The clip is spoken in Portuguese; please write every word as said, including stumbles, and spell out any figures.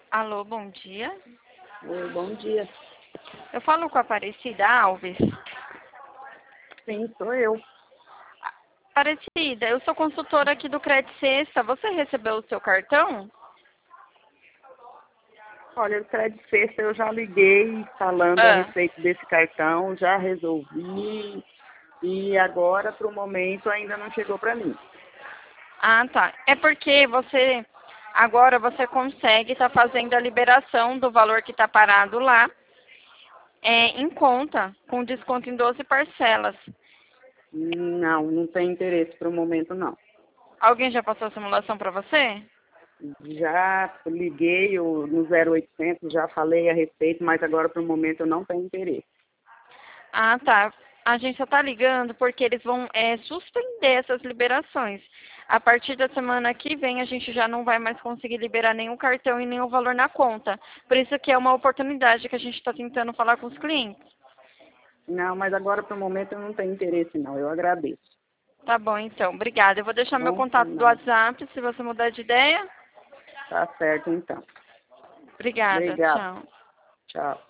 Alô, bom dia. Oi, bom dia. Eu falo com a Aparecida Alves. Sim, sou eu. Aparecida, eu sou consultora aqui do Credit Sexta. Você recebeu o seu cartão? Olha, o Crédito Sexta eu já liguei falando a Ah, respeito desse cartão, já resolvi e agora, para o momento, ainda não chegou para mim. ah, tá. É porque você agora você consegue estar fazendo a liberação do valor que está parado lá é, em conta, com desconto em doze parcelas. Não, não tem interesse para o momento, não. Alguém já passou a simulação para você? Já liguei o- no zero oitocentos, já falei a respeito, mas agora, para o momento, eu não tenho interesse. Ah, tá. A gente só tá ligando porque eles vão é, suspender essas liberações. A partir da semana que vem, a gente já não vai mais conseguir liberar nenhum cartão e nenhum valor na conta. Por isso que é uma oportunidade que a gente está tentando falar com os clientes. Não, mas agora, para o momento, eu não tenho interesse, não. Eu agradeço. Tá bom, então. Obrigada. Eu vou deixar meu Bom, contato do não. WhatsApp, se você mudar de ideia. Tá certo, então. Obrigada. Obrigado. Tchau. Tchau.